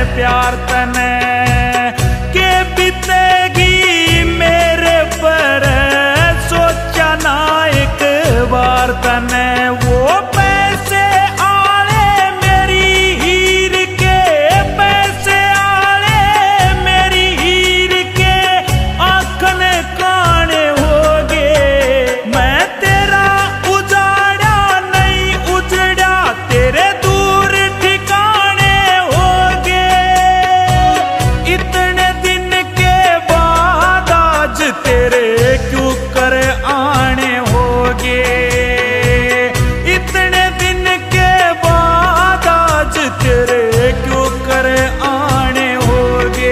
प्यार तने के बीतेगी मेरे पर, सोचा ना एक बार तने। वो पैसे आले मेरी हीर के, पैसे आले मेरी हीर के आँखन काने होगे। मैं तेरा उजाड़ा नहीं उजड़ा, तेरे दूर ठिकाने होगे। इतने दिन के बाद आज तेरे क्यों कर आने होगे। इतने दिन के बाद आज तेरे क्यों कर आने होगे।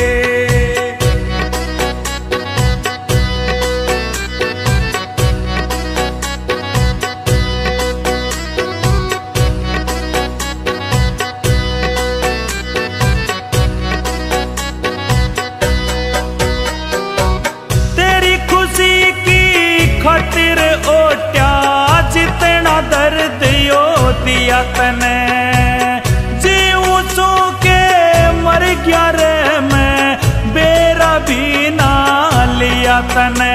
तेरी खुशी की खातिर ओट्या, जितना दर्द यो दिया तने। जीऊं सो के मर गया रे मैं, बेरा भी ना लिया तने।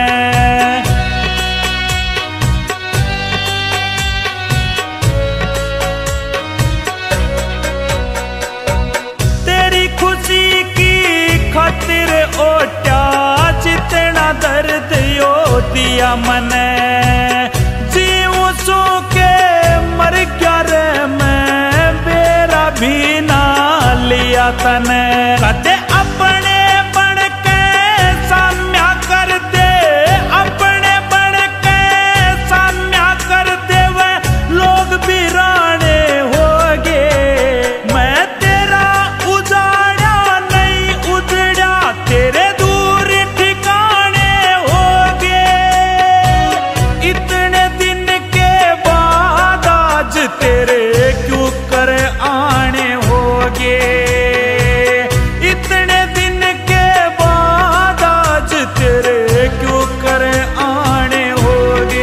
तेरी खुशी की खातिर ओट्या, जितना दर्द यो दिया मने। जीऊं सो के मर गया रे मैं, बेरा भी ना लिया तने। कदे अपने बन के साम्या कर दे, अपने बन के साम्या कर दे, वे लोग भी राणे होगे। मैं तेरा उजाड़ा नहीं उजड़ा, तेरे दूर ठिकाने होगे। इतने दिन के बाद आज तेरे क्यों कर आने होगे। इतने दिन के बाद आज तेरे क्यों कर आने होगे।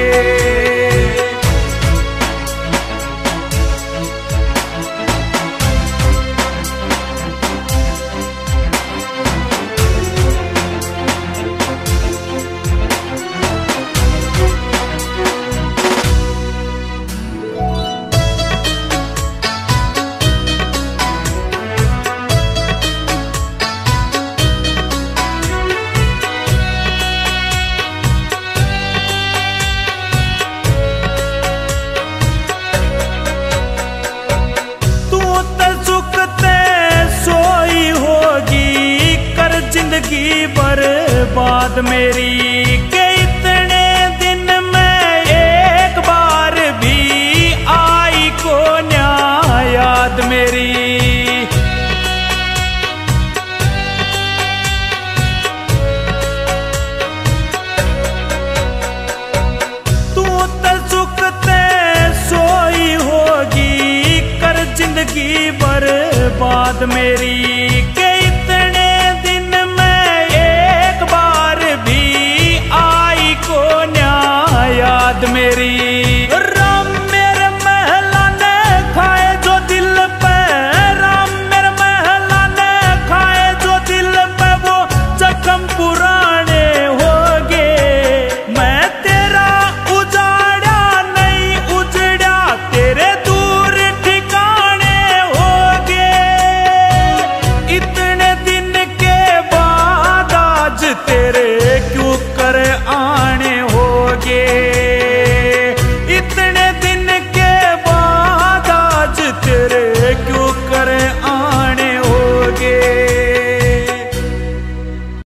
तू तो सुखते सोई होगी, कर जिंदगी बर्बाद मेरी। के इतने दिन में एक बार भी आई को न्याय याद मेरी। तू तो सुखते सोई होगी, कर जिंदगी बर्बाद मेरी। के इतने दिन में एक बार भी आई को न्याय याद मेरी। राम मेरे महला ने खाए जो दिल पे, राम मेरे महला ने खाए जो दिल पे, वो जख्म पुराने होगे। मैं तेरा उजाड़ा नहीं उजड़ा, तेरे दूर ठिकाने होगे। इतने दिन के बाद आज तेरे